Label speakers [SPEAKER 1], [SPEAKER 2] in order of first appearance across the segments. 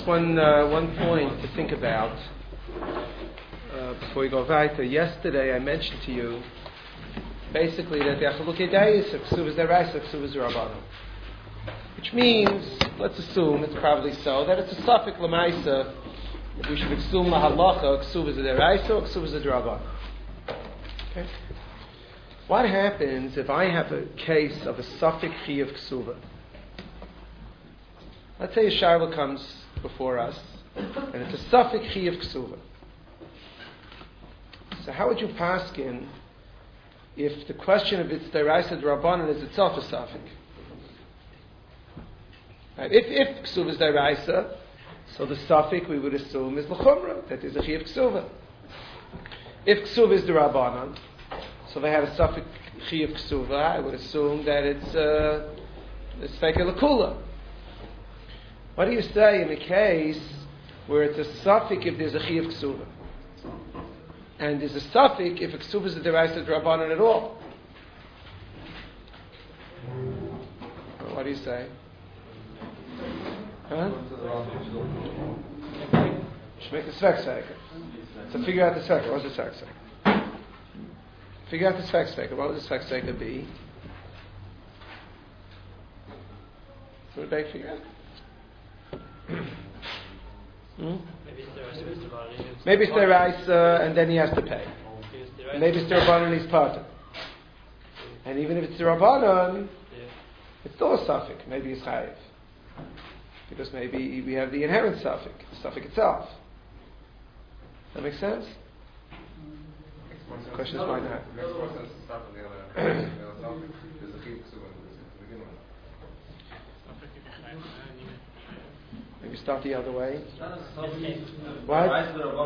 [SPEAKER 1] one point to think about before we go weiter. Yesterday I mentioned to you basically that the Achalukei Dayis of Ksuvas Deraisa, Ksuvas Rabbanon, which means, let's assume it's probably so, that it's a suffix Lamaisa. We should assume Lahalacha Ksuvas Deraisa or Ksuvas Rabbanon. Okay. What happens if I have a case of a suffix Chiyuv Ksuva? Let's say a Shaila comes before us, and it's a suffix Chiyuv Ksuva. So how would you paskin if the question of its Deraisa Rabbanon is itself a suffix? Right. If Ksuva is Deraisa, so the suffix we would assume is L'chumra, that is a Chiyuv Ksuva. If Ksuva is the Rabbanon, so they have a suffix Chiyuv Ksuva, I would assume that it's Sfeika L'kula. What do you say in a case where it's a suffix if there's a Chiyuv Ksuva? And there's a suffix if a Ksuva is a Deraisa Rabbanon at all? What do you say? Huh? You should make the Sfek Sfeika. So figure out the Sfeika. What's the Sfek Sfeika? Figure out the Sfek Sfeika. What would the Sfek Sfeika be? What would they figure out? Maybe it's Deraisa and then he has to pay. Maybe it's Rabbanon and he's parted. And even if it's Rabbanon, it's still a suffix. Maybe it's Chayiv. Because maybe we have the inherent suffix, the suffix itself. That makes sense? The question is why not? Maybe start the other way. What?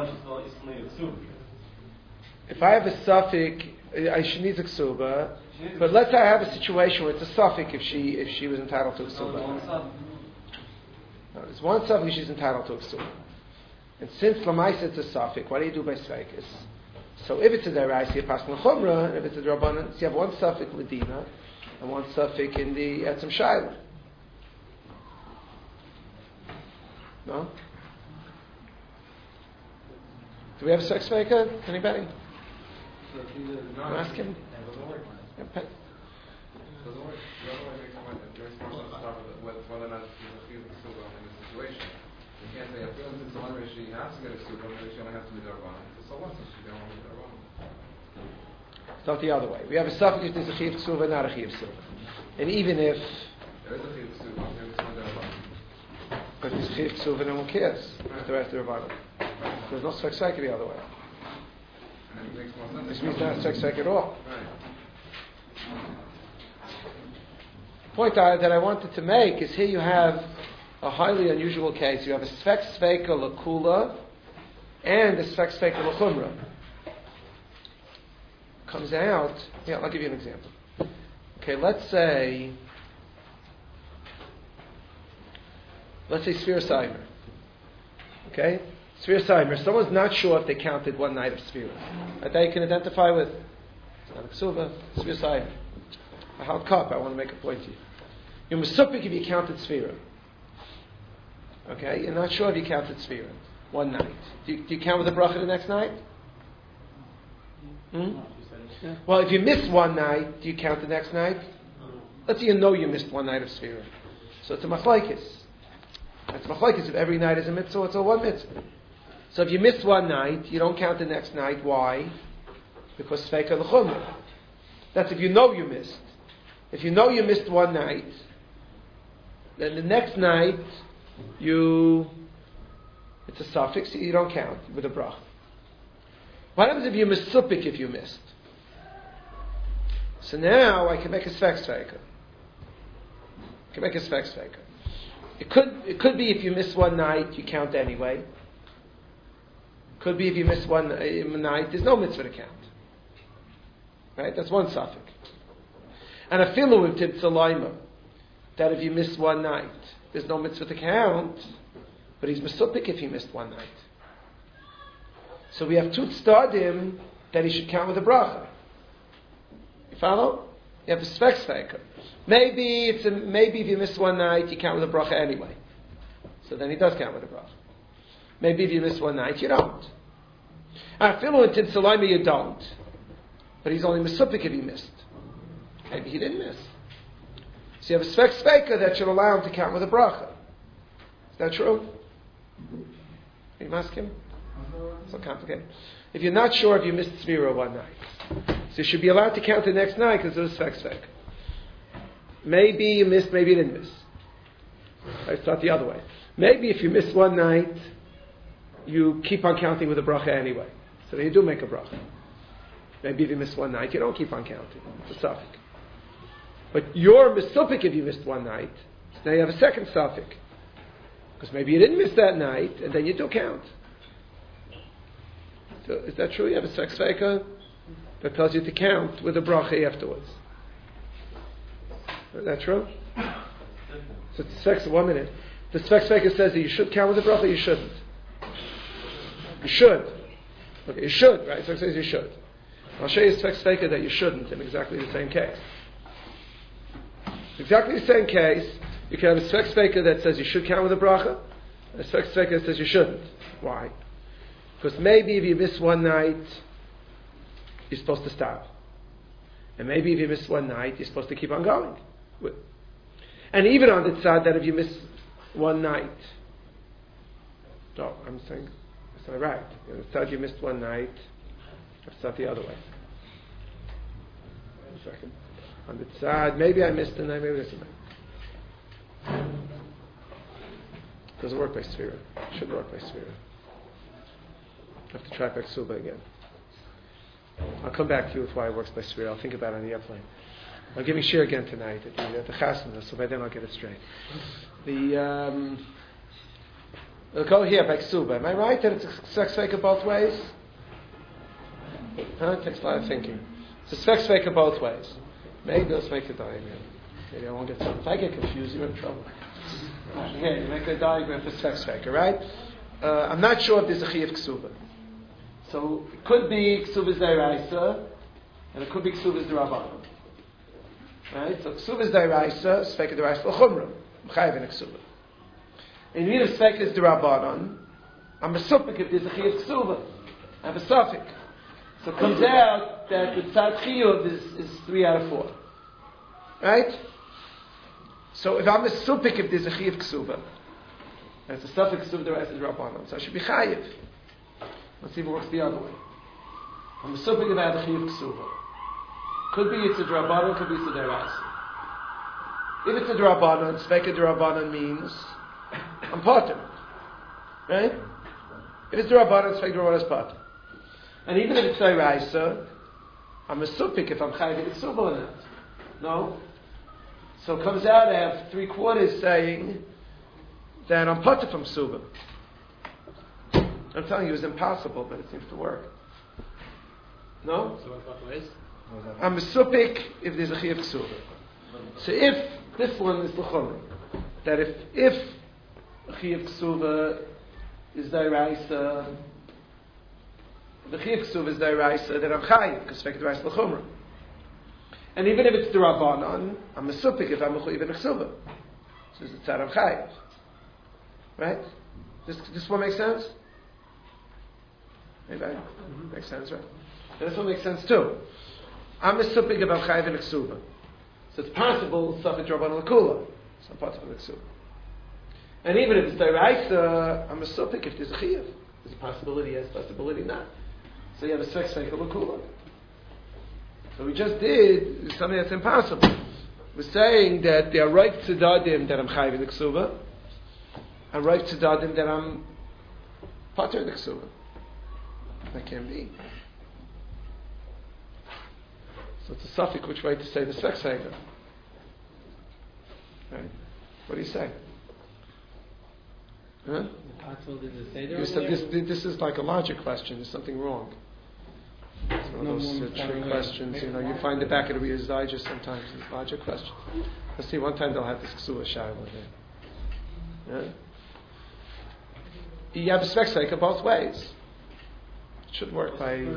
[SPEAKER 1] If I have a suffix, she needs a ksuba. But let's say I have a situation where it's a suffix if she was entitled to a ksuba. No, there's one suffix she's entitled to a ksuba. And since Lamaisa it's a suffix, what do you do by Sfeikis? So if it's a Deraisa, you pass L'chumra, and if it's a Rabbanon, so you have one suffix Ladina and one suffix in the Etzem Shaila. No? Do we have a sex maker? Anybody? I'm asking.
[SPEAKER 2] Whether or not she's a ksuba in this situation. You can't say, it's one way she has to get a ksuba, maybe she only has to be Rabbanon. So what if she don't want to be Rabbanon?
[SPEAKER 1] It's not the other way. We have a suffix if there's a Chiyuv Ksuva, not a Chiyuv Ksuva. And even if
[SPEAKER 2] there is a Chiyuv Ksuva, maybe it's not Rabbanon.
[SPEAKER 1] But there's Chiyuv Ksuva, no one cares. Right. The rest of the Rabbanon. There's no Sfek Sfeika the other way.
[SPEAKER 2] And it makes more sense.
[SPEAKER 1] This means not Sfek Sfeika at all.
[SPEAKER 2] Right.
[SPEAKER 1] The point that I wanted to make is here you have a highly unusual case. You have a Sfek Sfeika L'kula and a Sfek Sfeika L'chumra. Comes out, I'll give you an example. Okay, let's say Sfira Seimer. Okay? Sfira Seimer. Someone's not sure if they counted one night of Sfira. That they can identify with. It's not a Ksuva, Sfira Seimer. A hot cup, I want to make a point to you. You're Mesupik if you counted Sfira. Okay? You're not sure if you counted Sfira. One night. Do you count with the bracha the next night? Yeah. Well, if you miss one night, do you count the next night? Let's say you know you missed one night of Sfira. So it's a machlokes. It's a machlokes if every night is a mitzvah, it's a one mitzvah. So if you miss one night, you don't count the next night. Why? Because Sfeika L'chumra. That's if you know you missed. If you know you missed one night, then the next night it's a suffix, you don't count with a brach. What happens if you misupik if you missed? So now I can make a Sfek Sfeika. It could be if you miss one night, you count anyway. Could be if you miss one night, there's no mitzvah to count. Right? That's one suffix. And a filu with Tibtzalayma, that if you miss one night, there's no mitzvah to count, but he's mesupik if he missed one night. So we have two tzadim that he should count with a bracha. You follow? You have a Sfek Sfeika. Maybe if you miss one night, you count with a bracha anyway. So then he does count with a bracha. Maybe if you miss one night, you don't. Afilu in Tinsalami, you don't. But he's only misupik if he missed. Maybe he didn't miss. So you have a sveka that should allow him to count with a bracha. Is that true? Can you ask him? It's so complicated. If you're not sure if you missed Tzvira one night, so you should be allowed to count the next night because it was svek. Maybe you missed, maybe you didn't miss. Right, start the other way. Maybe if you miss one night, you keep on counting with a bracha anyway. So then you do make a bracha. Maybe if you miss one night, you don't keep on counting. It's a suffix. But you're misupik if you missed one night. So now you have a second suffix. Because maybe you didn't miss that night, and then you do count. So is that true? You have a sveka that tells you to count with a bracha afterwards. Is that true? So it's sveka, 1 minute. The sveka says that you should count with a bracha, you shouldn't. You should. Okay, you should, right? Sveka says you should. I'll show you a sveka that you shouldn't in exactly the same case. Exactly the same case, you can have a sveka that says you should count with a bracha, and a sveka that says you shouldn't. Why? Because maybe if you miss one night, you're supposed to stop. And maybe if you miss one night, you're supposed to keep on going. And even on the tzad that if you miss one night, no, I'm saying, it's not right. On the tzad you missed one night, let's start the other way. Wait a second. On the tzad, maybe I missed a night, maybe this night. Doesn't work by Sphira. Shouldn't work by Sphira. I have to try back Suba again. I'll come back to you with why it works by Sphira. I'll think about it on the airplane. I'm giving shir again tonight at the chasna, so by then I'll get it straight. We'll go here by Suba. Am I right that it's a sveka both ways? It takes a lot of thinking. It's a sveka both ways. Maybe let's make a diagram. Maybe I won't get some. If I get confused, you're in trouble. Here, you make a diagram for sveka, right? I'm not sure if there's a chiyuv ksuba. So it could be ksubas deraisa, and it could be ksubas derabanan. Right? So ksubas deraisa, sveka deraisa l'chumra. I'm chayav in a ksuba. And even if sveka is derabanan, I'm a supik if there's a chiyuv ksuba. I have a suffix. So it comes out that the tzad chiyuv is 3 out of 4. Right? So if I'm a supik if there's a chiyuv ksuba, and it's a suffix ksuba deraisa derabanan, so I should be chayav. Let's see if it works the other way. I'm assuming about the chiyuv ksuba. Could be it's a drabanan, could be it's a deraisa. If it's a drabanan, sveka drabanan means I'm potter, right? If it's drabanan, sveka drabanan is potter. And even if it's deraisa, I'm a supik if I'm chayav in ksuba or not. No. So it comes out I have 3/4 saying that I'm potter from ksuba. I'm telling you, it's impossible, but it seems to work. No?
[SPEAKER 3] So what ways?
[SPEAKER 1] I'm a supik if there's a chiyuv ksuba. So if this one is the chumra, that if a chiyuv ksuba is deraisa, the chiyuv ksuba is deraisa, then I'm chayiv because svek deraisa l'chumra. And even if it's derabanan, I'm a supik if I'm a chayiv in a ksuba. So it's a tzad I'm chayiv. Right? This one makes sense? Maybe makes sense, right? And this one makes sense too. I'm a supik about chayiv and ksuba, so it's possible safek drabanan l'kula. So I'm part of the ksuba. And even if it's deraisa, I'm a supik if there's a chiyuv. There's a possibility, yes, possibility not. So you have a svek l'kula. So we just did something that's impossible. We're saying that there are right tzedadim that I'm chayiv in the ksuba, and right tzedadim that I'm pater in the ksuba. That can be. So it's a suffix which way to say the svek. Right? What do you say? Huh? You said this is like a logic question. There's something wrong. It's one of those trick questions. You know, you find the back of the Reader's Digest sometimes. It's logic questions. Let's see. One time they'll have this ksua shai one day. Yeah? You have a svek both ways. Should work by. The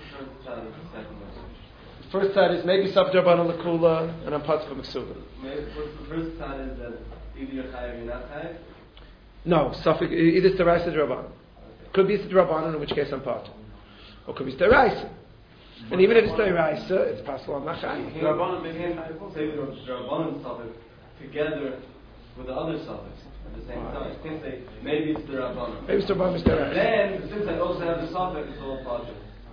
[SPEAKER 1] first side is maybe saf drabanan l'kula and I'm part of a ksuba.
[SPEAKER 4] The first side is that either you're chayav or you're not chayav.
[SPEAKER 1] No, Suffolk, either it's Deraisa or Rabbanan. Could be it's Rabbanan, in which case I'm part. Or could be it's Deraisa. And even if it's Deraisa, it's possible I'm not Chayiv.
[SPEAKER 3] The Rabbanan became Rabbanan Suffolk together with the other Suffix at the same time. You can say maybe it's the Rabbanan.
[SPEAKER 1] Maybe it's Rabbanan, it's Deraisa.
[SPEAKER 3] Then, since I also have the Suffix, it's all Pater.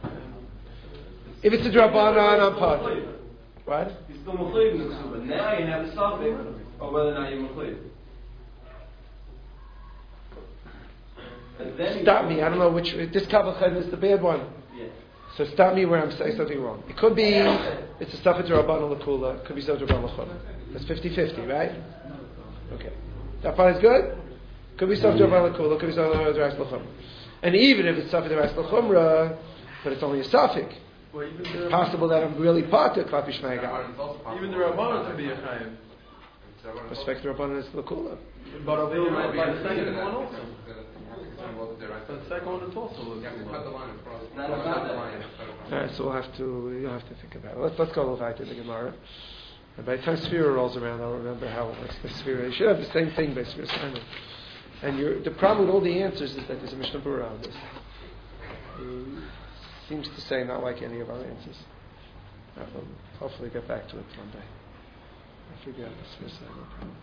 [SPEAKER 1] If it's a Rabbanan, I'm part. What?
[SPEAKER 3] You're still Mechuyev in the Ksuba. Now you have the Suffix, or whether or not you're Mechuyev.
[SPEAKER 1] Stop me. I don't know which. This Kabbalah is the bad one.
[SPEAKER 3] Yeah.
[SPEAKER 1] So stop me where I'm saying something wrong. It could be it's a stuff to Rabbanan L'Kula. It could be stuff to Rabbanan L'Chumra. That's 50-50, right? Okay. That part is good. Could be stuff to Rabbanan L'Kula. Could be stuff to Rabbanan L'Chumra. And even if it's stuff to Rabbanan L'Chumra, but it's only a suffix.
[SPEAKER 4] Well,
[SPEAKER 1] It's possible that I'm really part of Klapi Shmeiga.
[SPEAKER 4] even the Rabbanan could be a Chayiv.
[SPEAKER 1] Respect the Rabbanan is L'Kula.
[SPEAKER 4] But I'll do
[SPEAKER 2] Right,
[SPEAKER 4] by
[SPEAKER 2] but
[SPEAKER 4] the second
[SPEAKER 2] that-
[SPEAKER 4] one also.
[SPEAKER 2] But
[SPEAKER 4] But the second one is also
[SPEAKER 2] you have to cut the line across.
[SPEAKER 3] Not
[SPEAKER 2] Cut
[SPEAKER 3] about
[SPEAKER 2] the
[SPEAKER 3] that.
[SPEAKER 2] line.
[SPEAKER 1] Alright, so you'll have to think about it. Let's go a little back to the Gemara. And by the time Sphira rolls around, I'll remember how it works. The Sphira, you should have the same thing by Sphira Simon. And the problem with all the answers is that there's a Mishnah Berurah on this. He seems to say not like any of our answers. I'll hopefully get back to it one day. I figure out the Sphira Simon.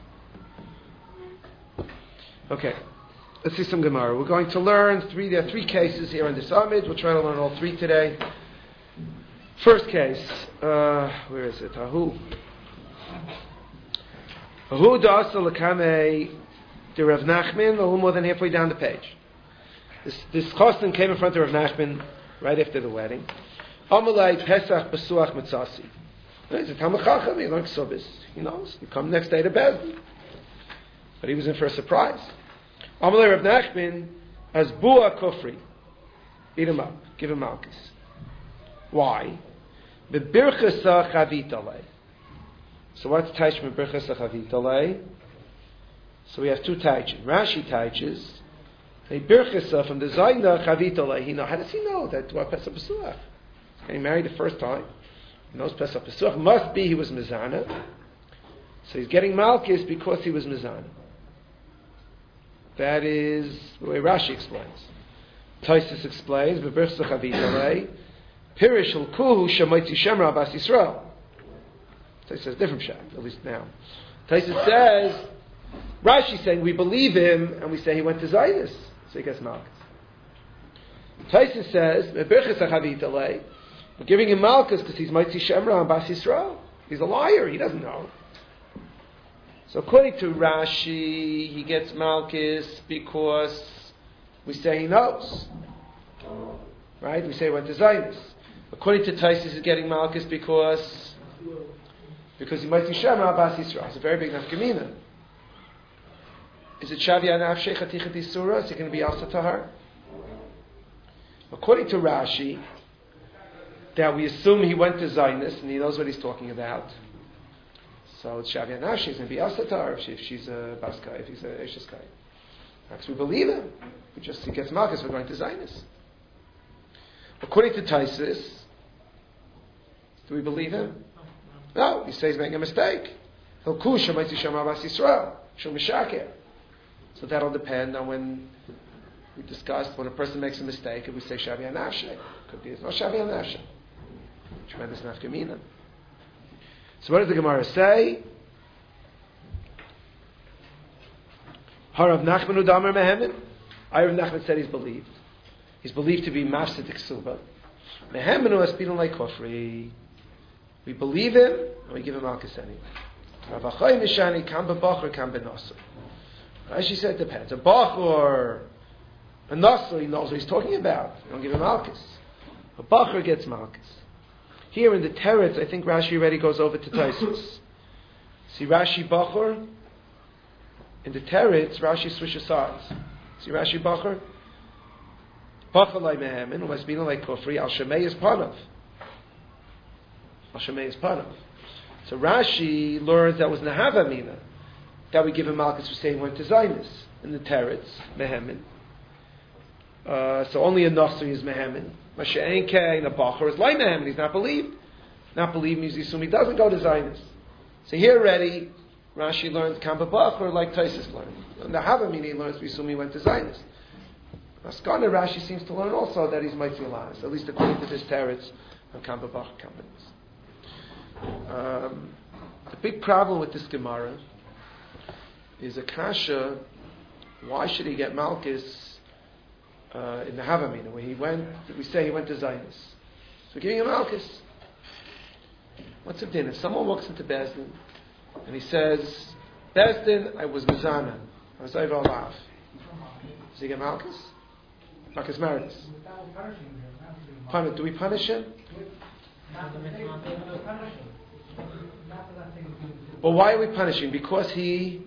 [SPEAKER 1] Okay. Let's see some Gemara. We're going to learn there are three cases here in this Amid. We'll try to learn all three today. First case, where is it? Ahu da'asa l'kamei de Rav Nachman, a little more than halfway down the page. This chosn came in front of Rav Nachman right after the wedding. Amalei Pesach Besuach Mitzasi. He's a Talmud Chacham, he learned Ksubis. He knows. He come next day to Bezdin. But he was in for a surprise. Amalei Rav Nachman as Bua Kufri. Eat him up. Give him Malchus. Why? Bebirchasa Chavitalei. So what's Taich Bebirchasa Chavitalei? So we have two Taiches. Rashi Taiches. A Birchasa from the Zaina Chavitalei. How does he know that Dua Pesach Pesuach? He's getting married the first time. He knows Pesach Pesuach. Must be he was Mizana. So he's getting Malchus because he was Mizana. That is the way Rashi explains. Taisus explains, B'birchsa chavitalei, Pirish Hulkuhu Shemaitzi Shemra Bas Yisrael. Taisus says different shot, at least now. Taisus says, Rashi saying we believe him, and we say he went to Zaynis, so he gets Malchus. Taisus says, B'birchsa chavitalei, we're giving him Malchus because he's Maitzi Shemra Bas Yisrael. He's a liar, he doesn't know. So according to Rashi, he gets Malchus because we say he knows. Right? We say he went to Zionist. According to Taisus, he's getting Malchus because he might be Shema Abbas Yisrael. It's a very big nafkamina. Is it Shavya Nafshei Chatichat Yisura? Is it going to be Asa Tahar? According to Rashi, that we assume he went to Zionist and he knows what he's talking about. So it's Shavya Nafshei. It's going to be Asatar if she's a Baskai, if he's a Esheskai. Because we believe him. He gets Malchus, we're going to Zionist. According to Taisus, do we believe him? No, he says he's making a mistake. So that'll depend on when we discussed when a person makes a mistake and we say Shavya Nafshei. Could be it's not Shavya Nafshei. Tremendous nafkamina. So what does the Gemara say? Harav Nachman Udamer Mehemen. Rav Nachman said he's believed. He's believed to be Mafsid Ksuba. Mehemen Uaspidon like Kofri. We believe him and we give him Malchus anyway. Rav Achai Mishani Kam B'Bachor Kam B'Nosor. Rashi said it depends. A Bachor, a Nosor, he knows what he's talking about. You don't give him Malchus. A Bachor gets Malchus. Here in the Teretz, I think Rashi already goes over to Taisus. See Rashi Bachor? In the Teretz, Rashi switches sides. See Rashi Bachor? Bachor like Mehemen, Umasbina like Kufri, Al Shemei is Panav. Al Shemei is Panav. So Rashi learns that was Nahava Mina, that we give him Malchus for saying went to Zionist. In the Teretz, Mehemen. So only a Nosri is Mehemen. Masha'enke and a Bachor is like Mehemen. He's not believed. Not believed means you assume he doesn't go to Zionist. So here already, Rashi learned Kambabach, or like Taisus learned. And the Havamina he learns, we assume he went to Zionist. Maskana Rashi seems to learn also that he's Mitzvah Laz, at least according to this teretz of Kambabach companies. The big problem with this Gemara is a kasha. Why should he get Malchus in the Havamina, where he went? We say he went to Zionist. So we're giving him Malchus. What's the din? If someone walks into Bezdin and he says, Bezdin, I was Mizana, I was over Olav. Does he get Malchus? Malchus Meredith. Do we punish him? But why are we punishing? Because he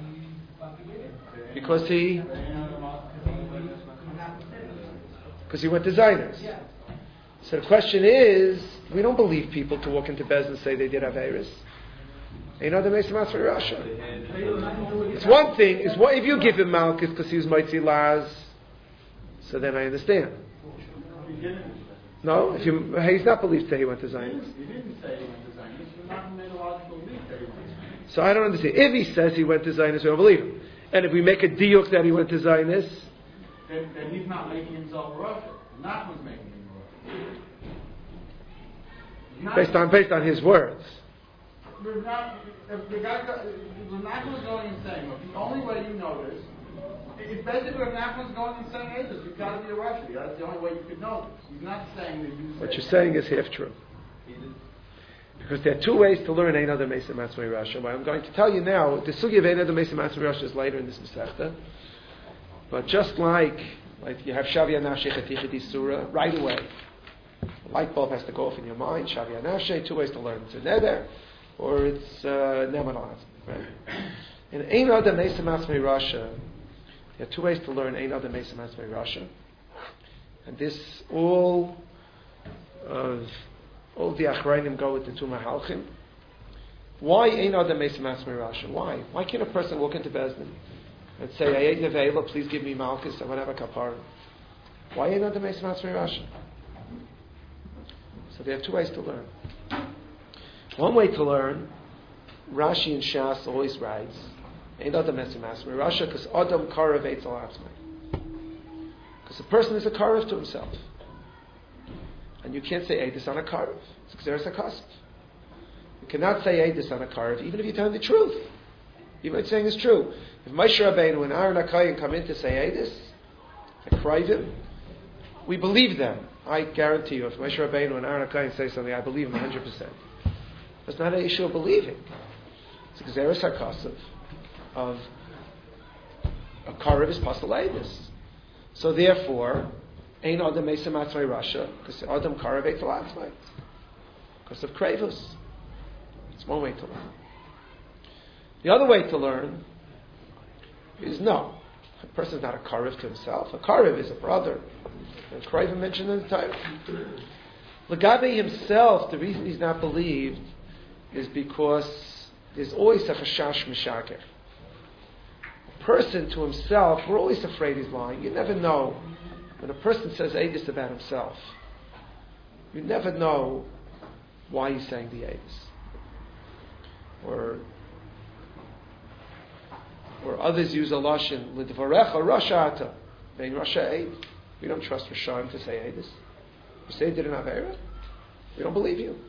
[SPEAKER 1] went to Zionist. So the question is, we don't believe people to walk into Bez and say they did Averis. You know the Mesa Mas for Russia. It's one thing, if you give him Malchus because he was Mitzi Laz, so then I understand. No, he's not believed that he went to Zionist.
[SPEAKER 5] He didn't say he went to Zionist. You're not made a logical leap that he went to Zionist.
[SPEAKER 1] So I don't understand. If he says he went to Zionist, we don't believe him. And if we make a diuk that he went to Zionist,
[SPEAKER 5] then he's not making himself a Russia. Nachman's making him a Russia.
[SPEAKER 1] based on his words.
[SPEAKER 5] If Nachman's going and saying, look, the only way you know this, it's basically if Nachman's going and saying, hey, you've got to be a Russia. That's the only way you could know this. He's not saying that you.
[SPEAKER 1] What you're saying is half true. Because there are two ways to learn Ein Adam Mesa Matzmei Rasha. What I'm going to tell you now, the sugi of Ein Adam Mesa Matzmei Rasha is later in this Masechta. But just like you have Shavia Nafshei Chaticha Disura, right away. The light bulb has to go off in your mind. Shavia Nafshei, two ways to learn. It's a Neder, or it's Nemanaz. Right? In Ein Adam Mesa Matzmei Rasha, there are two ways to learn Ein Adam Mesa Matzmei Rasha. And this all the Achrayim go with the two Mahalchim. Why Ein Adam Mesa Matzmei Rasha? Why? Why can't a person walk into Bezdin and say, I ate Nevela, please give me Malchus, or whatever kapara? Why Ein Adam Mesa Matzmei Rasha? So there are two ways to learn. One way to learn, Rashi and Shas always writes, Ein Adam Mesa Matzmei Rasha, because Adam Karav Eitz Al Atzmei. Because a person is a Karav to himself. And you can't say Eidus on a Karav. It's Xeris HaKasv. You cannot say Eidus on a Karav, even if you tell the truth. Even if saying is true. If Moshe Rabbeinu and Aaron HaKohen come in to say Eidus, Akrayvim, we believe them. I guarantee you, if Moshe Rabbeinu and Aaron HaKohen say something, I believe them 100%. It's not an issue of believing. It's Xeris HaKasv of a Karav is Pasal Eidus. So therefore, Ein Adam Mesa Matzmei Rasha, because Adam Karav Eitz Al Atzmei, because of Kravus. It's one way to learn. The other way to learn is no. A person is not a Karav to himself. A Karav is a brother. And Kravim mentioned in the title. Lagabe himself, the reason he's not believed is because there's always a chashash mishaker. A person to himself, we're always afraid he's lying. You never know. When a person says Eidus about himself, you never know why he's saying the Eidus. Or others use a lashon l'dvarecha rasha ata vein rasha eid. We don't trust Rashaim to say Eidus. You say did an avera, we don't believe you.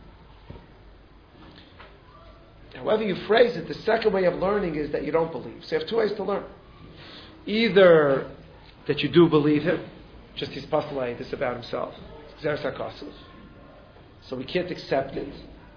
[SPEAKER 1] However you phrase it, the second way of learning is that you don't believe. So you have two ways to learn. Either that you do believe him, just his pastalay, this about himself. Xeris HaKasv. So we can't accept it.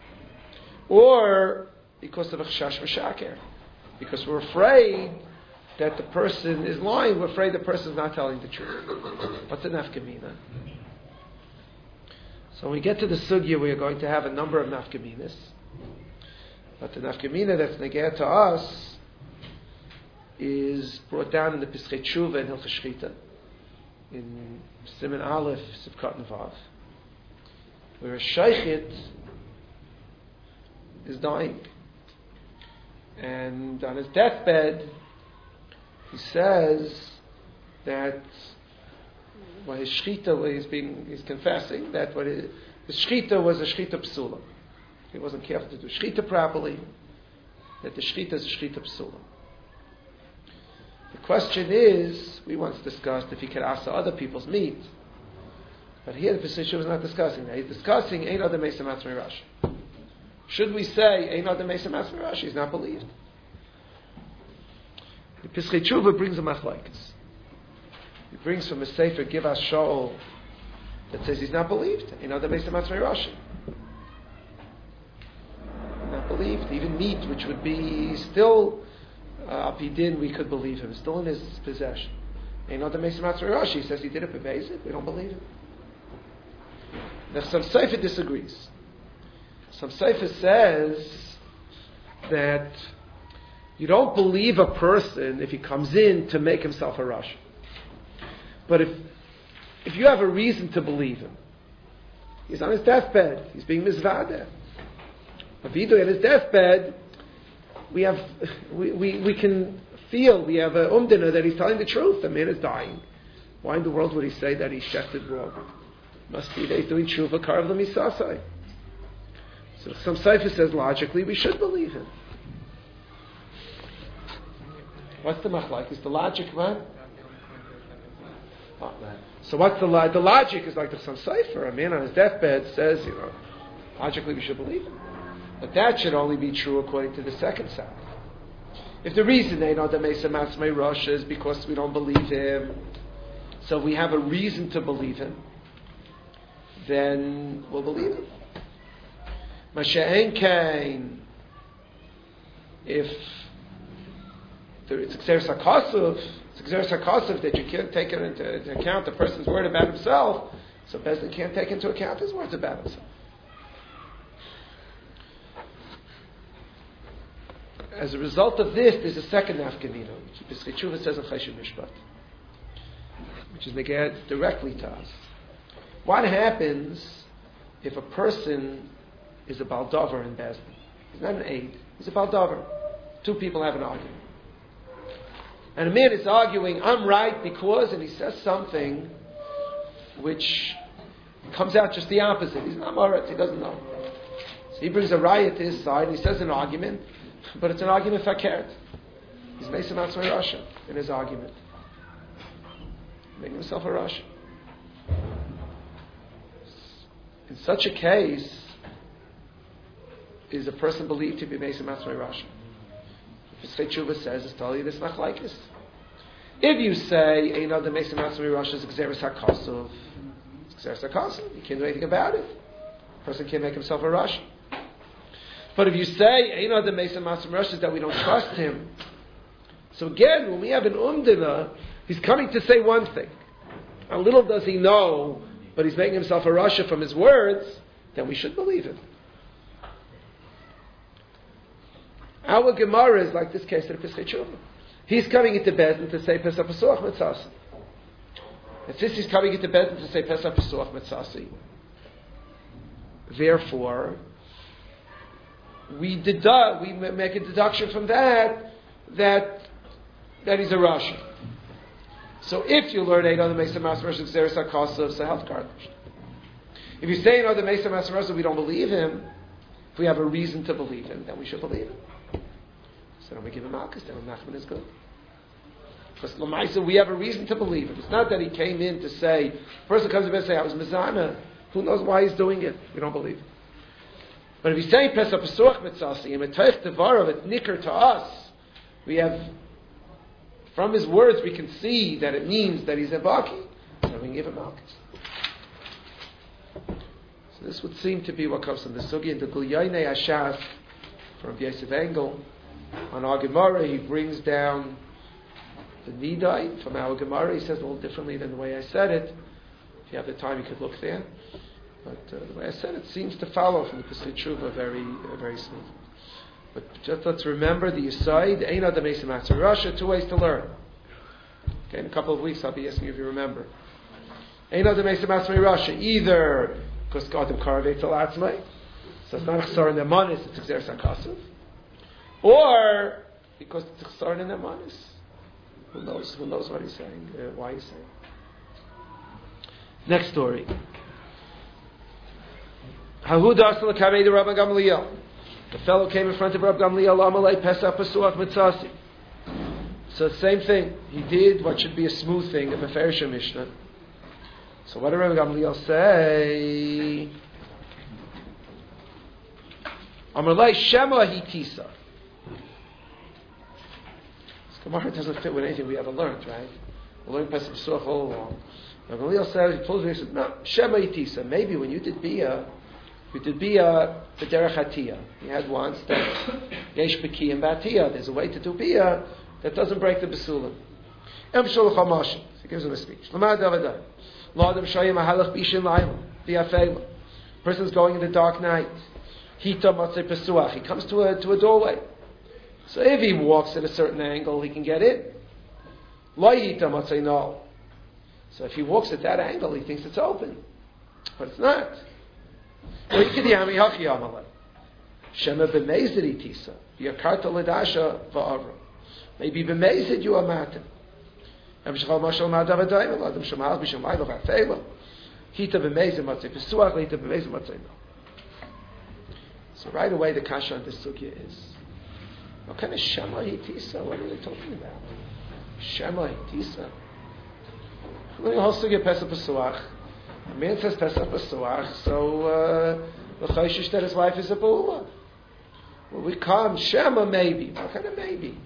[SPEAKER 1] Or because of a chashash v'shaker. Because we're afraid that the person is lying, we're afraid the person is not telling the truth. What's a nafkamina? So when we get to the sugya, we are going to have a number of nafkaminas. But the nafkamina that's negeh to us is brought down in the Pischei Tshuva and Hilchos Shchita, in Siman Aleph, Sivkat Nevav, where a shaychit is dying. And on his deathbed, he says that what his shchita, he's confessing that his shchita was a shchita psula. He wasn't careful to do shchita properly, that the shchita is a shchita psula. The question is, we once discussed if he could asa other people's meat. But here the Pesach is not discussing that. He's discussing Ein Adam Meisa Matzmei Rashi. Should we say Ein Adam Meisa Matzmei Rashi? He's not believed. The Pesach Tshuva brings a machlokes. He brings from a sefer Givas Shaul that says he's not believed. Ein Adam Meisa Matzmei Rashi. Not believed. Even meat, which would be still Apidin, we could believe him. Still in his possession. Ein Adam Meisa Matzmei Rashi. He says he did it for Bezit. We don't believe him. Now, some Sefer disagrees. Some Sefer says that you don't believe a person if he comes in to make himself a Russian. But if you have a reason to believe him, he's on his deathbed, he's being mizvadeh. Avidu at his deathbed, we can feel, we have a umdina that he's telling the truth. The man is dying. Why in the world would he say that he shefted wrong? Must be that he's doing tshuva karv l'misasai. So some Sefer says logically we should believe him. What's the machlok? Is the logic right? So what's the logic is like the some Sefer. A man on his deathbed says, logically we should believe him. But that should only be true according to the second side. If the reason they know that Mesa Matzmei Rosh is because we don't believe him, so we have a reason to believe him, then we'll believe him. Masha'en kain, if it's Xeris HaKosov that you can't take into account the person's word about himself, so Bezdin can't take into account his words about himself. As a result of this, there's a second nafkamina, which Pesach Tshuva says in Chesed Mishpat, which is neged directly to us. What happens if a person is a baldover in Bezdin? He's not an aid. He's a baldover. Two people have an argument. And a man is arguing, I'm right because, and he says something which comes out just the opposite. He's not Moritz, he doesn't know. So he brings a riot to his side, and he says an argument, but it's an argument fakert. He's Mesa Matzmei Rasha in his argument. Making himself a Rasha. In such a case, is a person believed to be Mesa Matzmei Rasha? Pesach Tshuva says, it's totally this machlokes. If you say, the Mesa Matzmei Rasha is Xeris HaKosov, it's Xeris HaKosov, you can't do anything about it. A person can't make himself a Rasha. But if you say, the Mesa Matzmei Rasha is that we don't trust him, so again, when we have an umdina, he's coming to say one thing. How little does he know, but he's making himself a Rasha from his words, then we should believe him. Our Gemara is like this case of the Pesach Tshuva. He's coming into Bezdin to say Pesach Pesuach Mitzasi. If this is coming into Bezdin to say Pesach Pesuach Mitzasi, therefore, we make a deduction from that he's a Rashi. So if you learn the Mesa Matzmei Rosh Xeris HaKosov, it's a health card. If you say the Mesa Matzmei Rosh we don't believe him, if we have a reason to believe him, then we should believe him. So then we give him Malchus, then Nachman is good. Because Lamaisa, we have a reason to believe him. It's not that he came in to say, the person comes in and say, I was Mizana. Who knows why he's doing it? We don't believe him. But if he's saying Pesach Pesuach Mitzasi, and Metoich Tevarav, it's nicker to us, we have, from his words, we can see that it means that he's a Baki, so we can give him Malchus. So this would seem to be what comes from the Sugi and the Gulyaynei Ashaf from Yosef Engel. On our Gemara, he brings down the Nidai from our Gemara. He says a little differently than the way I said it. If you have the time, you could look there. But the way I said it seems to follow from the Pesach Tshuva very, very smooth. But just let's remember the Yisaid, Ein Adam Mesa Matzmei Rasha, two ways to learn. Okay, in a couple of weeks I'll be asking you if you remember. Ein Adam Mesa Matzmei Rasha, either because Gadam Karav Eitzel Atzmei, so it's not a Chsar in the Manis, it's Xeris HaKosov, or because it's a Chsar in the Manis. Who knows what he's saying, why he's saying. Next story. Hahu Dasal Karei the Rabban Gamliel. The fellow came in front of Rab Gamliel, Amalei Pesach Pesuach Mitzasi. So same thing. He did what should be a smooth thing, a Meferish Mishnah. So what did Rab Gamliel say? Amalei Shema Hitisa. This Gemara doesn't fit with anything we ever learned, right? We learned Pesach Pesuach all along. Rab Gamliel said, he pulls me and said, no, Shema Hitisa. Maybe when you did Biyah, the derech hatiyah. He had once that yesh b'kiyim b'atiyah. There's a way to do biyah that doesn't break the besulim. Em sholach hamashin. He gives him a speech. L'mad avadai. L'adam shayim ahalach bishin layla. B'yafeila. Person's going in the dark night. Hita matzei pesuach. He comes to a doorway. So if he walks at a certain angle, he can get in. Lo hita matzei no. So if he walks at that angle, he thinks it's open. But it's not. Shema b'mezid itisa, yakarta ledasha va'avra. Maybe b'mezid you are matin. Emshachal mashal ma'adavadayim, l'adam shemahal b'shem layla v'afeila. Hita b'mezid matzei pesuach, hita b'mezid matzei no. So right away the kasha on this sugya is, what kind of shema itisa? What are they talking about? Shema itisa. The whole sugya Pesach Pesuach. A man says Pesach Pesuach, so the chayshish that his wife is a bula. Well, we come Shema maybe. What kind of maybe?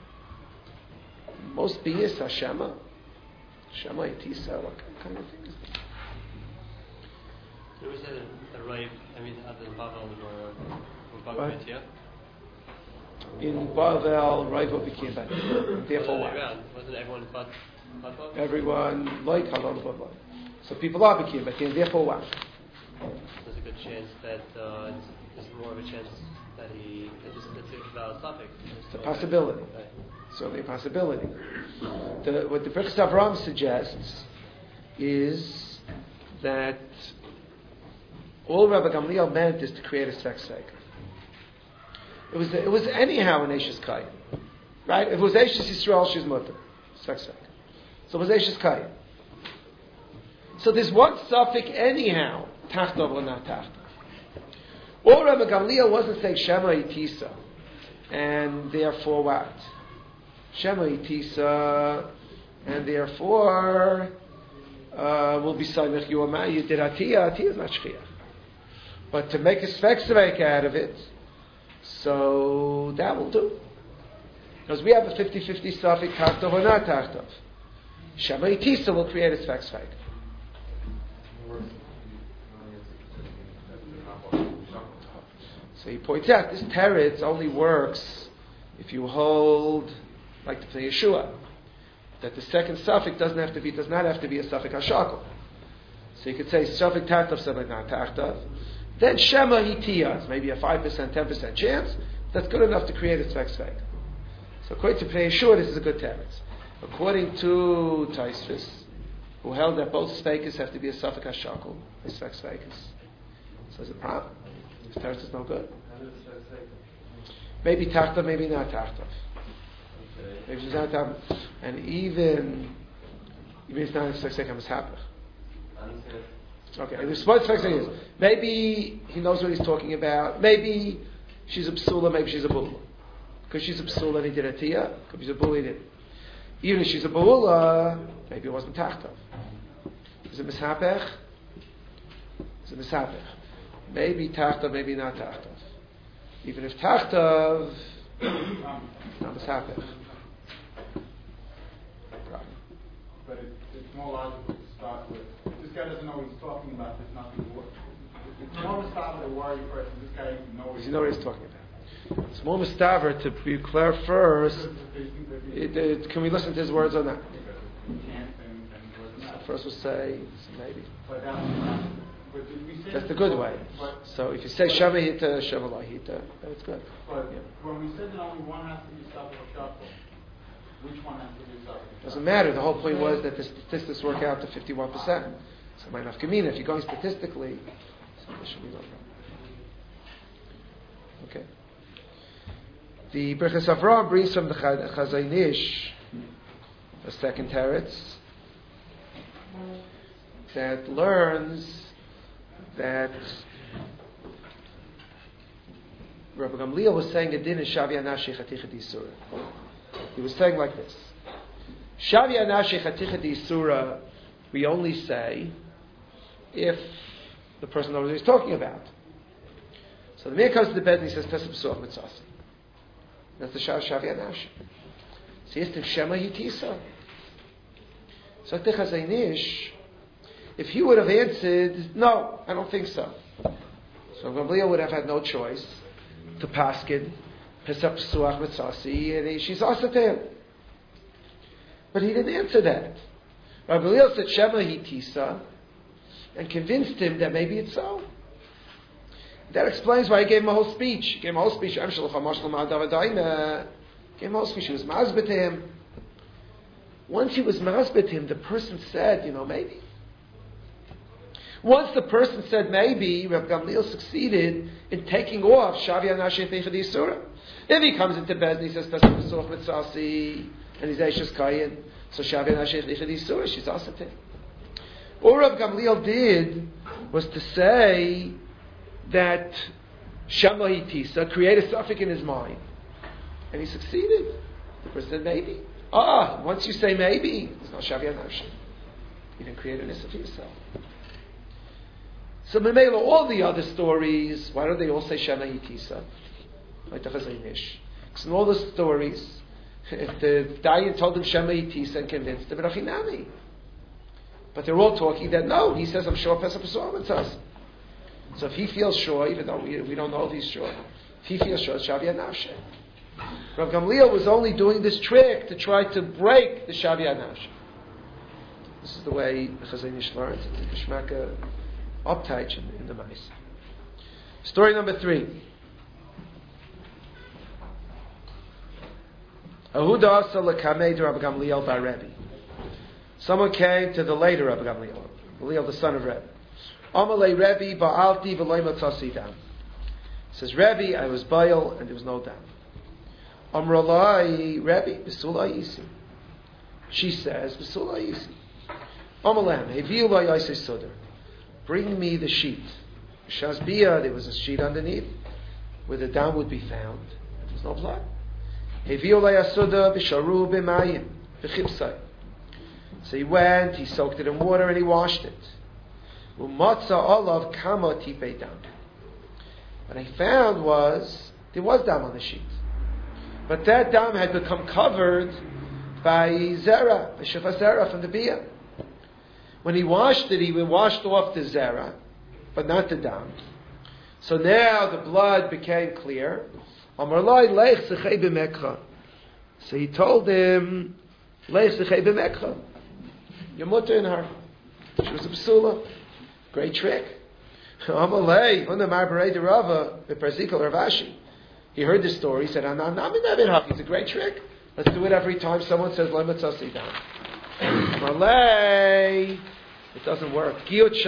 [SPEAKER 1] Most biyas are Shema. Shema itisa. What kind of thing is that?
[SPEAKER 3] There was a right. I mean, other than Bavel or Bavel here.
[SPEAKER 1] In Bavel, Raiva became bad. Therefore, what?
[SPEAKER 3] Wasn't everyone but
[SPEAKER 1] everyone like halal but. So people are Bekim, but therefore what?
[SPEAKER 3] There's a good chance that there's more of a chance that it's a valid topic.
[SPEAKER 1] It's a possibility.
[SPEAKER 3] Right.
[SPEAKER 1] Certainly a possibility. What the Birchas Avram suggests is that all Rabbi Gamliel meant is to create a sex cycle. It was anyhow an Eishes Kayim. Right? If it was Eishes Yisrael, she's mutter. Sex cycle. So it was Eishes Kayim. So there's one suffix anyhow, tachtov or not tachtov. Or Rabbi Gamliel wasn't saying Shema Itisa, and therefore what? Shema Itisa, and therefore will be Saimech Yuamah, you did Atiyah is not Shchiach. But to make a Svek out of it, so that will do. Because we have a 50-50 suffix, tachtov or not tachtov. Shema Itisa will create a Svek. So he points out this teretz only works if you hold like the Yeshua, that the second suffix does not have to be a suffix hashakol. So you could say suffix tachtov, suffix not tachtov. Then shema hitiyah, maybe a 5%, 10% chance. That's good enough to create a svek. So according to Pnei Yeshua, this is a good teretz. According to Taisvis, who held that both svekis have to be a suffix hashakol, a svek. So there's a problem. This teretz is no good. Maybe tachtov, maybe not tachtov. Maybe she's not tachtov. And even it's not a svek, I'm happy. Okay, the smart svek is maybe he knows what he's talking about. Maybe she's a psula, maybe she's a bula. Because she's a psula and he did a tiyah, because she's a bula, he did. Even if she's a bula, maybe it wasn't tachtov. Is it mishapech? Is it mishapech? Maybe tachtov, maybe not tachtov. Even if tachtov, not mishapech.
[SPEAKER 5] But it's more logical to start with. If this guy doesn't know what he's talking about, there's nothing to worry. It's more mistaver to worry first. This guy knows.
[SPEAKER 1] Does he know what he's talking about? It's more mistaver to be clear first. Can we listen to his words or not? First we'll say maybe. That's the good way. So if you say Shema Hita, Shema La Hita, that's good.
[SPEAKER 5] But when we said that only one has to be Safek Hashakol, which one has to be Safek?
[SPEAKER 1] Doesn't matter. The whole point was that the statistics work out to 51%. So my nafkamina, if you're going statistically, so there should be no problem. Okay. The Birchas Avram brings from the Chazon Ish a second teretz that learns that Rabbi Gamliel was saying a din in Shavi Anashi Chatichet Yisura. He was saying like this. Shavi Anashi Chatichet Yisura, we only say if the person knows what he's talking about. So the man comes to the bed and he says, Pesach B'suach Mitzasi. That's the Shavi Anashi. So he asked him, Shema Hitisa. So the Chazaynish, if he would have answered, no, I don't think so. So Gamliel would have had no choice to paskin, Pesach Psuach Mitzasi, and she's also to him. But he didn't answer that. Gamliel said Shema Hitisa, and convinced him that maybe it's so. That explains why he gave him a whole speech. He gave him a whole speech. Gave him a whole speech. He was mazbet to him. Once he was mazbet to him, the person said, maybe. Once the person said maybe, Reb Gamliel succeeded in taking off Shavi Anashi Teichad Yisura. If he comes into bed and he says, Pesach B'suach Mitzasi, and he's Eishes Kayin, so Shavi Anashi Teichad Yisura, she's Asatin. All Reb Gamliel did was to say that Shema Hitisa, create a suffix in his mind. And he succeeded. The person said maybe. Once you say maybe, there's no Shavi Anashi. You didn't create an issa for yourself. So Memela, all the other stories, why don't they all say Shema Hitisa? Because in all the stories, if the Dayan told him Shema Hitisa and convinced him, Rachinami. But they're all talking that no, he says, I'm sure Pesach B'suach Mitzasi. So if he feels sure, even though we don't know if he's sure, if he feels sure, it's Shavi Anashi. Rav Gamliel was only doing this trick to try to break the Shavi Anashi. This is the way the Chazanish learns. It's the Geschmacke Upteich in the Maase. Story number 3. Ahuda Asa L'Kamed Rav Gamliel Bar Rebbe. Someone came to the later Rav Gamliel, Gamliel the son of Rebbe. Amalei Rebbe Ba'alti V'loy Matzasi Dam. Says Rebbe, I was bail and there was no dam. Amralai Rebbe B'sulai Yisi. She says B'sulai Yisi. Amalem Heviu Lai Yisei Sudar. Bring me the sheet. Shazbiyah, there was a sheet underneath where the dam would be found. There was no blood. Heviu Lai Yasudar B'sharu B'mayim B'chipsai. So he went, he soaked it in water and he washed it. Umatza olav kama tipei dam. What I found was there was dam on the sheet, but that dam had become covered by zera, the shefas zera from the bia. When he washed it, he washed off the zera, but not the dam. So now the blood became clear. Amarlai leich zechei b'mekcha. So he told him, leich zechei b'mekcha. Your mutter in her. She was a psula. Great trick. He heard this story. He said, it's a great trick. Let's do it every time someone says, it doesn't work.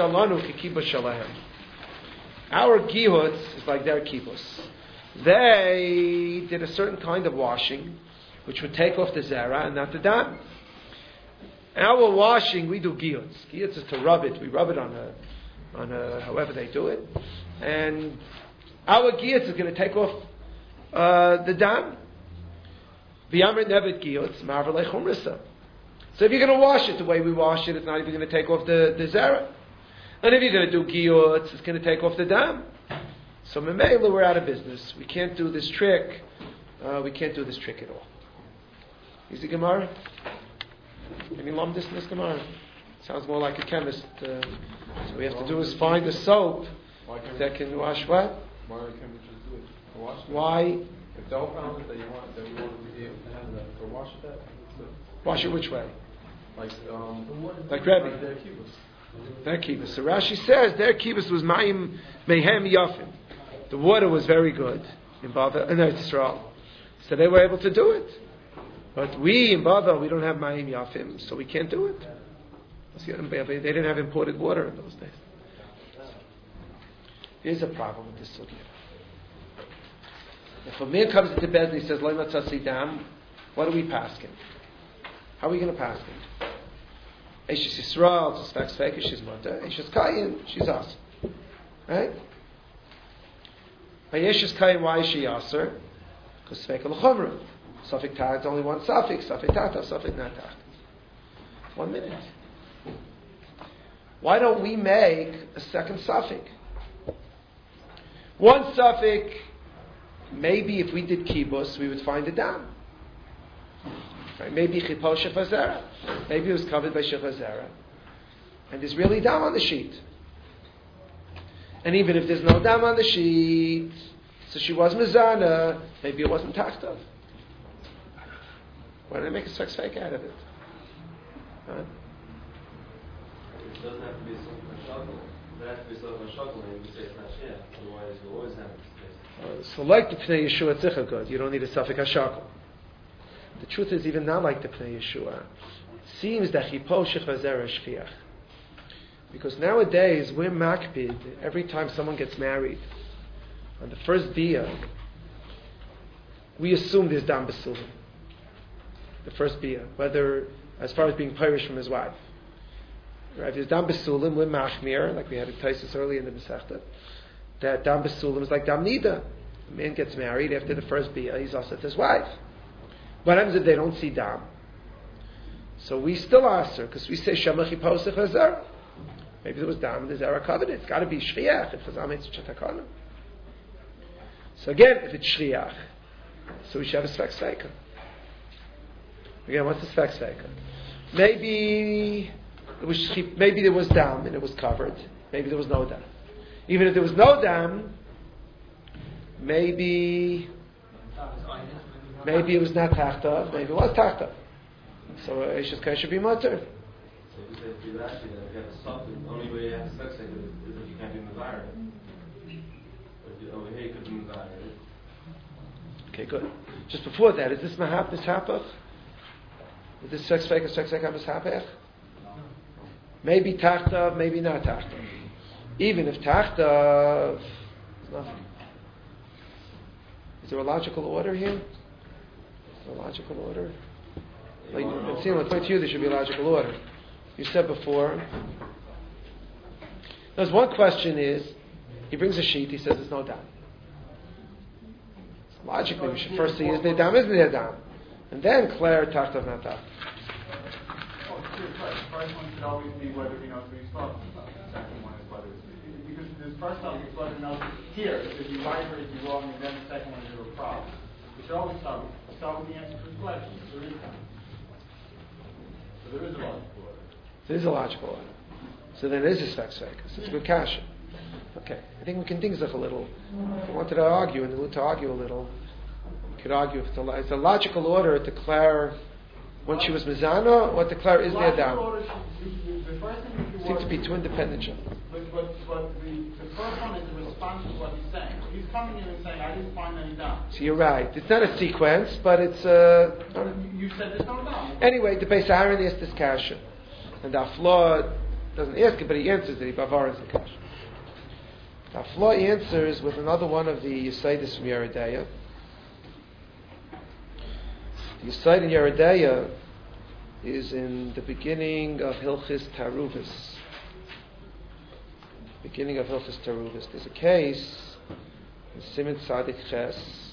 [SPEAKER 1] Our gihutz is like their kibbutz. They did a certain kind of washing, which would take off the zera and not the dam. Our washing, we do giyutz. Giyutz is to rub it. We rub it on a however they do it. And our giyutz is going to take off the dam. V'yamrit nevet giyutz, marvel chumrisa. So if you're going to wash it the way we wash it, it's not even going to take off the zera. And if you're going to do giyutz, it's going to take off the dam. So memela, we're out of business. We can't do this trick. We can't do this trick at all. Is the Gemara? Any lumdis in this Gemara? Sounds more like a chemist. So what we have to do is find a soap that can wash what?
[SPEAKER 2] Why can't we just do it? Wash it?
[SPEAKER 1] Why?
[SPEAKER 2] If Del found it that you want to be able to have that, or wash it that.
[SPEAKER 1] Wash it which way?
[SPEAKER 2] Like
[SPEAKER 1] Rebbe. Their kibbutz. So Rashi says their kibbutz was Mayim Mehem Yafim. The water was very good in Bava and Israel. So they were able to do it. But we in Bava, we don't have Mayim Yafim, so we can't do it. They didn't have imported water in those days. Here's a problem with this sugya. If a man comes into bed and he says, Lo matzasi dam, what are we pasking? How are we going to pass him? Eishes Yisrael, it's a spek spek, she's mother. Eishes Kayin, she's us. Right? Vayeshes Kayin, why is she Aser? Because Sfeika L'chumra. Safek Tahat, only one Safek. Safek Tata, Safek not Tahat. 1 minute. Why don't we make a second Safek? One Safek, maybe if we did Kibbutz, we would find it down. Right? Maybe Chipol Shechazera. Maybe it was covered by Shechazera. And there's really dam on the sheet. And even if there's no dam on the sheet, so she was Mizana, maybe it wasn't Tachtav. Why don't I make a sex fake out of it? Huh?
[SPEAKER 3] It doesn't have to be something shakal. It has to be something shakal, and you say it's not share. Otherwise, you always have it.
[SPEAKER 1] So like the Pnei Yeshua Tzicha good, you don't need a Safek HaShakal. The truth is, even not like the Pnei Yeshua. It seems that Chipo Shechazera Shchiach. Because nowadays, we're makpid, every time someone gets married, on the first biyah, we assume there's dam b'sulim. The first biyah, whether, as far as being pirish from his wife. Right? If there's dam b'sulim, we're machmir, like we had in Taisus early in the Masechta, that dam b'sulim is like dam nida. A man gets married after the first biyah, he's also his wife. What happens if they don't see dam? So we still ask her, because we say Shemach Yiposech HaZerah. Maybe there was dam in the Zerah covenant. It's got to be shriach if it's amitz chetakana. So again, if it's shriach, so we should have a sfek seika. Again, what's the sfek seika? Maybe there was dam and it was covered. Maybe there was no dam. Even if there was no dam, maybe it was not tachta. Maybe it was tachta. So Eishes Kai should be mutter.
[SPEAKER 3] So you said if you actually if you have a something, the only way you have a sex act is if you can't be Mizar. But over here you could be Mizar.
[SPEAKER 1] Okay, good. Just before that, is this mahap mishapach? Is this sex fake mishapach? Maybe tachtav, maybe not tachtav. Even if tachtav, it's nothing. Is there a logical order here? Is there a logical order? Like, it seems like to you there should be a logical order. You said before. There's one question is, he brings a sheet, he says there's no dam. Logically, we should first see, is there dam, isn't there dam? And then Claire tachtav, not tachtav.
[SPEAKER 5] Oh, sure, right. The first one should always be whether he knows what he's talking about. The second one is whether it's... Because this first topic is whether he knows here, if you right or if you wrong, and then the second one is a problem. We should always start with the answer to the question. There is time. So there is a logical order.
[SPEAKER 1] There is a logical order. So then it is a sfek seika. So it's a good kasha. Okay. I think we can dingzach a little. If we wanted to argue and we want to argue a little, we could argue if it's a logical order to declare when she was mizana or to declare is there down. Seems to be two independent shows.
[SPEAKER 5] But the first one is a response to what he's saying. So he's coming in and saying, I didn't find any down.
[SPEAKER 1] So you're right. It's not a sequence, but it's
[SPEAKER 5] You said there's no down.
[SPEAKER 1] Anyway, the Beis Aaron asked this kasha. And the Afla doesn't ask it, but he answers it. He bavarans the kasha. The Afla answers with another one of the Yisaitis from Yeridea. The Yisaid in Yeridea is in the beginning of Hilchis Taruvis. Beginning of Hilchis Taruvis. There's a case in Siman Tzadik Ches.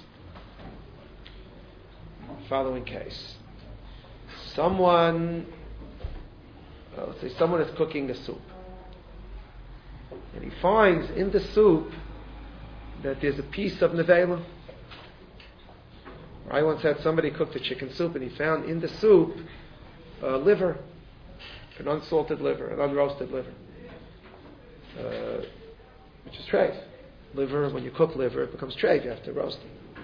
[SPEAKER 1] Following case. Someone is cooking a soup. And he finds in the soup that there's a piece of nevela. I once had somebody cook the chicken soup and he found in the soup liver, an unsalted liver, an unroasted liver, which is treif. Liver, when you cook liver, it becomes treif, you have to roast it.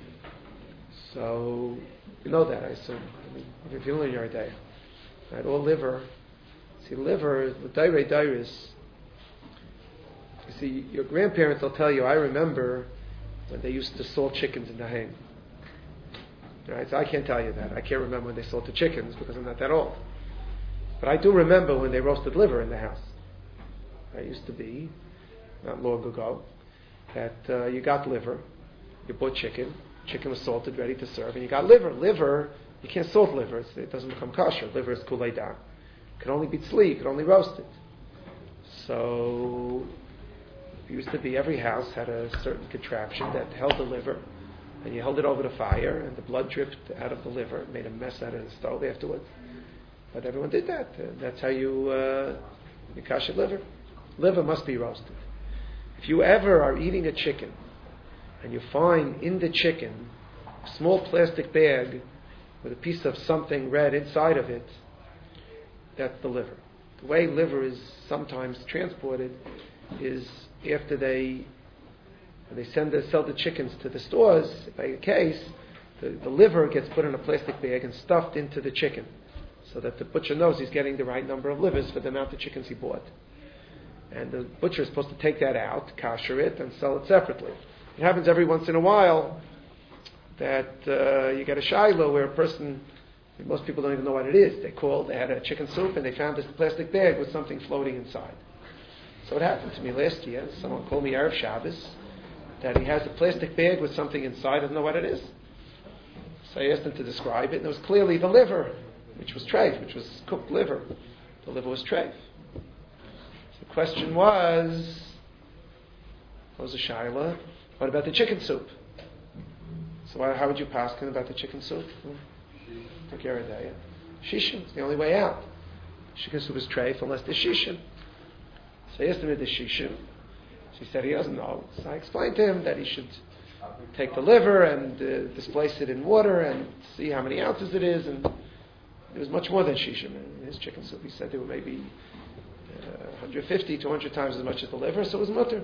[SPEAKER 1] So, you know that, I assume. If you learn your day. Right, all liver. See, liver, the dairis. You see, your grandparents will tell you, I remember when they used to salt chickens in the home. Right, so I can't tell you that. I can't remember when they salted chickens because I'm not that old. But I do remember when they roasted liver in the house. It used to be, not long ago, that you got liver, you bought chicken was salted, ready to serve, and you got liver. Liver, you can't salt liver, it doesn't become kosher. Liver is kulei dan. It can only be tzli, you can only roast it. So, It used to be every house had a certain contraption that held the liver, and you held it over the fire, and the blood dripped out of the liver. It made a mess out of the stove afterwards. But everyone did that. That's how you kash liver. Liver must be roasted. If you ever are eating a chicken, and you find in the chicken a small plastic bag with a piece of something red inside of it, that's the liver. The way liver is sometimes transported is after they sell the chickens to the stores, by a case, the liver gets put in a plastic bag and stuffed into the chicken, so that the butcher knows he's getting the right number of livers for the amount of chickens he bought. And the butcher is supposed to take that out, kosher it, and sell it separately. It happens every once in a while that you get a shiloh where a person, most people don't even know what it is. They had a chicken soup, and they found this plastic bag with something floating inside. So it happened to me last year. Someone called me Erev Shabbos that he has a plastic bag with something inside. I don't know what it is. So I asked him to describe it, and it was clearly the liver, which was treif, which was cooked liver. The liver was treif. So the question was, what was the shaila? What about the chicken soup? So how would you pass him about the chicken soup? Take care of that, yeah. Shishim is the only way out. Chicken soup is treif unless there's shishim. So I asked him if there's shishim. So he said he doesn't know. So I explained to him that he should take the liver and displace it in water and see how many ounces it is. And it was much more than shishim in his chicken soup. He said there were maybe 150, 200 times as much as the liver, so it was mutter.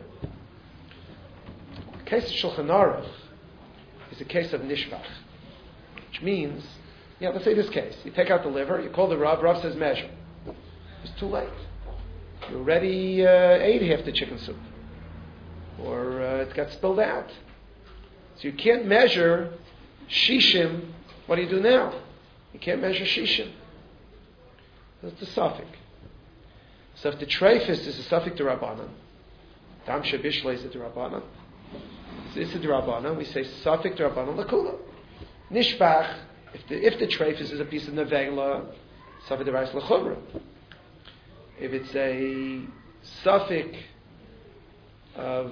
[SPEAKER 1] The case of Shulchan Aruch is a case of nishbach, which means, let's say this case. You take out the liver, you call the Rav says measure. It's too late. You already ate half the chicken soup. Or it got spilled out. So you can't measure shishim. What do you do now? You can't measure shishim. That's the suffix. So if the treifus is a suffix to Rabbanan, dam shabishla is a Rabbanan. It's a Rabbanan. We say suffix to Rabbanan lakula. Nishbach. If the treifus is a piece of nevela, suffix to Rais lachumra. If it's a suffix of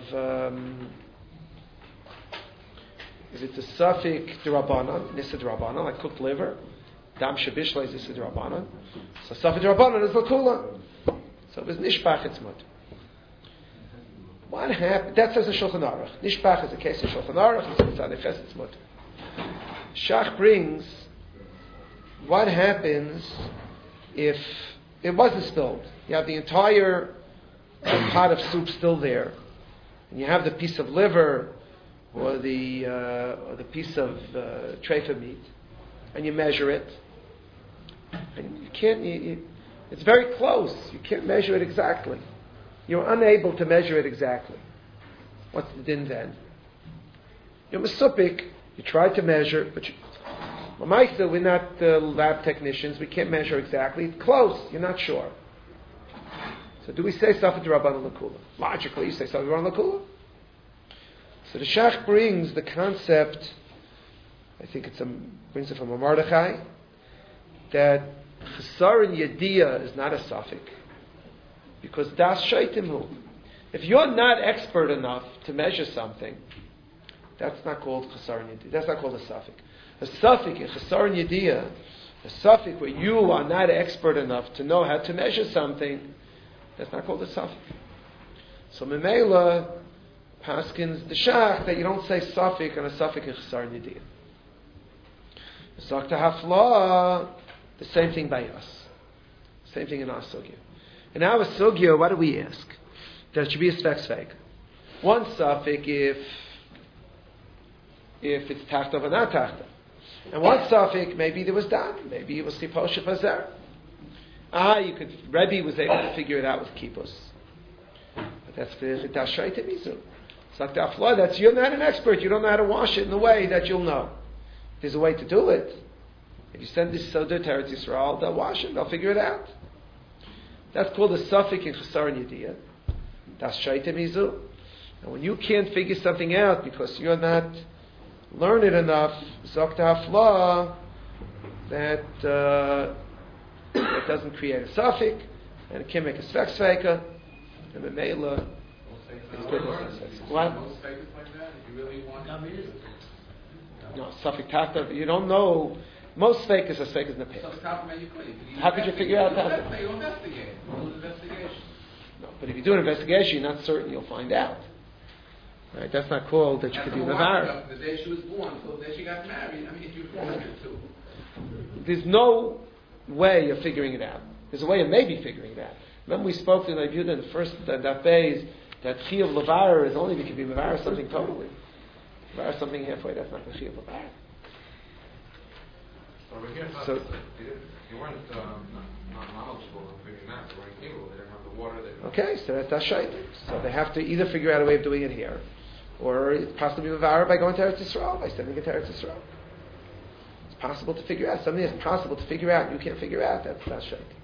[SPEAKER 1] if it's a suffix d'Rabbanan, nisa d'Rabbanan, like cooked liver, dam shabishla is nisa d'Rabbanan. So suffix d'Rabbanan is lakula. So if it's nishbach, it's mud. What happened? That says a Shulchan Aruch. Nishbach is a case of Shulchan Aruch. It's mud. Shach brings what happens if it wasn't spilled. You have the entire pot of soup still there, and you have the piece of liver or the piece of treifa meat, and you measure it, and you can't. It's very close. You can't measure it exactly. You're unable to measure it exactly. What's the din then? You're mesupik. You try to measure, but we're not lab technicians. We can't measure exactly. It's close. You're not sure. So do we say Safed Rabbanan Lakula? Logically, you say Safed Rabbanan Lakula. So the Shach brings the concept, I think brings it from a Mordechai, that Chesar and Yediyah is not a suffix, because Das Shaitimu. If you're not expert enough to measure something, that's not called Chesar and Yediyah. That's not called a suffix. A suffix in Chesar and Yediyah, a suffix where you are not expert enough to know how to measure something, that's not called a suffix. So Memela paskins the Shach that you don't say suffix and a suffix in Chesar and Yediyah. Zakta Hafla, the same thing by us. Same thing in our sugya. In our sugya, what do we ask? That it should be a spek. One suffix if it's tachta or not tachta. And one suffix, maybe there was dan, maybe it was chiposha pazer. Rebbe was able to figure it out with kippos. But that's the dashaita mizu. It's like the afla, that's, you're not an expert, you don't know how to wash it in the way that you'll know. There's a way to do it. If you send this soda to Eretz Yisrael, they'll wash it, they'll figure it out. That's called a suffix in Chesar and Yediyah. Das shaita mizu. And when you can't figure something out because you're not learned enough, Zokta Hafla, that it doesn't create a suffix, and it can make a svek sveika, and the Mela, It's good. What?
[SPEAKER 2] Most fakers like that, if you really want to.
[SPEAKER 1] No, Suffolk Tata, you don't know. Most fakers are fakers in the past. How could you figure out that?
[SPEAKER 2] You investigate. Investigation.
[SPEAKER 1] No, but if you do an investigation, you're not certain you'll find out. Right? That's not called that you could be Navar.
[SPEAKER 2] The day she was born, so the day she got married. I mean, if you wanted to.
[SPEAKER 1] There's no way of figuring it out. There's a way of maybe figuring it out. Remember we spoke to Rabbi Yehuda in the first that phase that Chi of Lavar is only if you can be Mavar something totally. Mavar something halfway, that's not the Chi of Lavar.
[SPEAKER 2] So you weren't not knowledgeable of figuring out. They weren't capable. They didn't have the water.
[SPEAKER 1] Okay, so that's shaytik. So they have to either figure out a way of doing it here, or it's possible to be Mavar by going to Eretz Yisrael, by sending it to Eretz Yisrael. It's possible to figure out. Something that's possible to figure out, you can't figure out, that's not shaytik.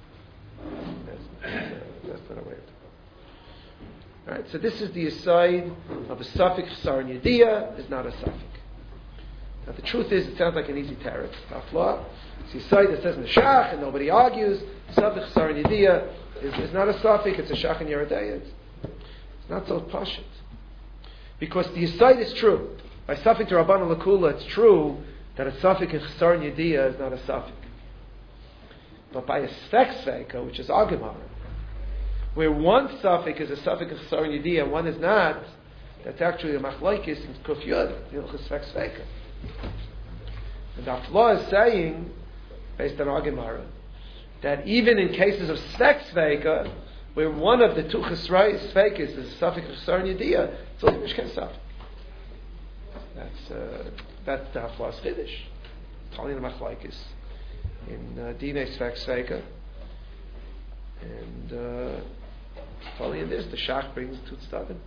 [SPEAKER 1] That's not a way of doing it. Alright, so this is the aside of a suffix Saran Yediyah is not a suffix. Now the truth is, it sounds like an easy teretz. It's not law. It's the aside that says in the Shach, and nobody argues. Suffix Saran Yediyah is not a suffix, it's a Shach and Yeridayah. It's not so pashut. Because the aside is true. By suffix to Rabban Lakula, it's true that a suffix in Saran Yediyah is not a suffix. But by a Sfek Sveika, which is Agamara, where one suffix is a suffix of Saran Yediyah and one is not, that's actually a machlokes in Kuf Yud, Hilchos Sfek Sveika. And the Afla is saying, based on Agamara, that even in cases of Sfek Sveika, where one of the two Chesrais Sveikas is a suffix of Saran Yediyah, it's only Mishkan suffix. That's the Afla's Chiddush. Tali the machlokes in Dinei Sfek Sveika. And following in this, the Shach brings to Tzadin.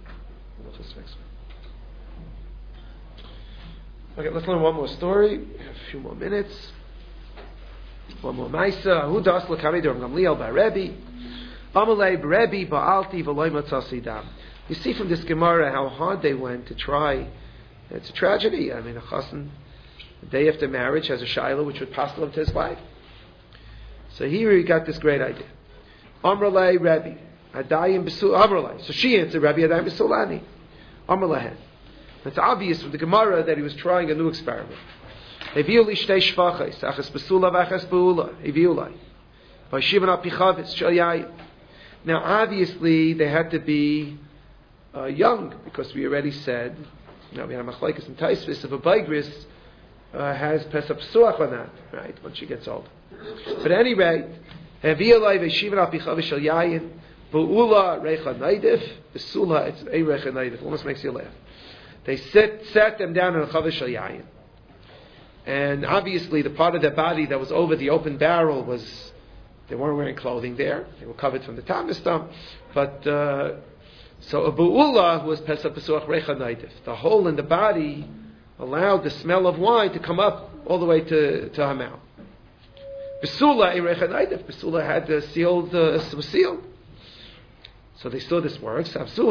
[SPEAKER 1] Okay, let's learn one more story. We have a few more minutes. One more Maisa. Ahudas l'kamei d'Rav Gamliel ba'Rebbe. Amalei b'Rebbe ba'alti v'loy matzasi dam. You see from this Gemara how hard they went to try. It's a tragedy. I mean, a chassan, the day after marriage, has a shiloh which would pass him to his wife. So here he got this great idea. Amrlei Rebbe, Adayim Besul Amrlei. So she answered Rebbe Adayim Besulani. Amrlei. It's obvious from the Gemara that he was trying a new experiment. Eviuli shtei shvachos, achas besula v'achas beula. Eviuli. V'yishivan al pichavitz shel yayin. Now, obviously, they had to be young, because we already said, we have machlokes and taisvis if a baigris has pesach psuach or not, right? When she gets old. But at any rate, Eviuli v'yishivan al pichavitz shel yayin. Beula recha naidif. Besula it's a recha naidif. Almost makes you laugh. They sat them down in a chavish shel yayin. And obviously the part of their body that was over the open barrel was, they weren't wearing clothing there. They were covered from the top and stuff. But, so a bu'ula was pesach pesuach recha naidif. The hole in the body allowed the smell of wine to come up all the way to her mouth. Besula a recha naidif. Besula had the sealed, was sealed. So they saw this word.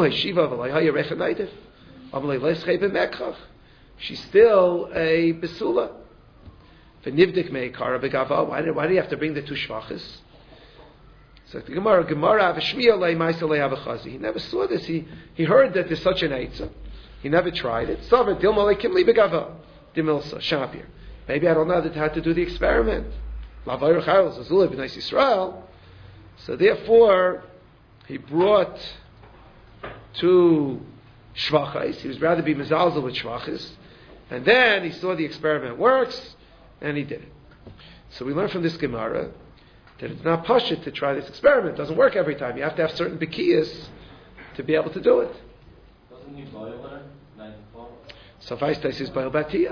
[SPEAKER 1] She's still a besula. Why do you have to bring the two shvachas? So the Gemara he never saw this. He heard that there's such an eitzah. He never tried it. Maybe I don't know how to do the experiment. So therefore, he brought two shvachas. He was rather be mezalzel with shvachas. And then he saw the experiment works, and he did it. So we learn from this Gemara that it's not pashut to try this experiment. It doesn't work every time. You have to have certain bekiyas to be able to do it.
[SPEAKER 3] Doesn't he boil her?
[SPEAKER 1] So Vaistais is boil batiyah.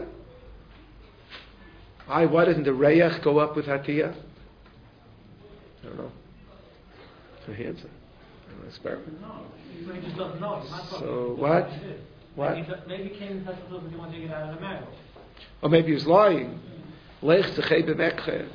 [SPEAKER 1] Why doesn't the reyach go up with hatiyah? I don't know. So he answered. Experiment.
[SPEAKER 6] No, he just doesn't know.
[SPEAKER 1] So what? What?
[SPEAKER 6] Maybe he came in touch with he wanted to get out of the marrow.
[SPEAKER 1] Or maybe he was lying. Lech zechei b'mekche.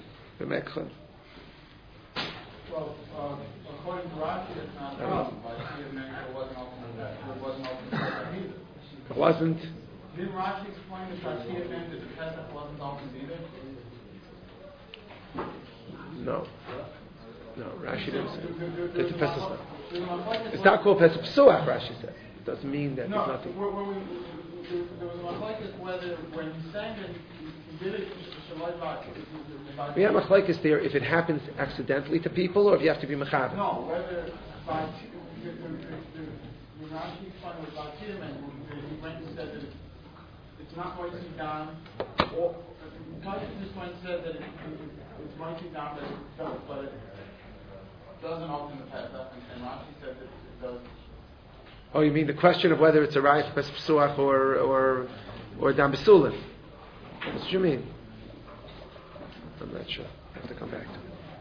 [SPEAKER 5] Well, according to Rashi, it's not a problem. But it wasn't open to that. It wasn't open to that either.
[SPEAKER 1] It wasn't.
[SPEAKER 5] Didn't Rashi explain that Rashi meant that the Pesach wasn't open either?
[SPEAKER 1] No. No, Rashi didn't say. It's a
[SPEAKER 5] There's
[SPEAKER 1] Pesach.
[SPEAKER 5] there's a machlokes
[SPEAKER 1] It's not called Pesach Psuach, Rashi said. It doesn't mean that
[SPEAKER 5] No,
[SPEAKER 1] there's nothing.
[SPEAKER 5] there was a machlokes whether when he sang it, he did it to Shalai Bach.
[SPEAKER 1] We have machlokes there if it happens accidentally to people or if you have to be mechaber.
[SPEAKER 5] No, whether by the Rashi explained with Batim and he went and said that it's not writing down, or Kashi just went and said that it's writing down that it does, but it doesn't open the Pesach, and Rashi said that it does.
[SPEAKER 1] Oh, you mean the question of whether it's a right for Pesach Psuach or Dam Besulim? That's what you mean? I'm not sure. I have to come back to it.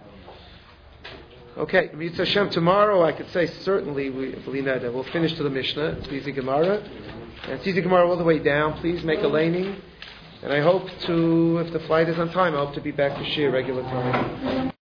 [SPEAKER 1] Okay, Mitzvah Hashem, tomorrow I could say certainly we'll finish to the Mishnah. It's easy Gemara. And it's easy Gemara all the way down. Please make a laning. And I hope to, if the flight is on time, I hope to be back to Shir regular time.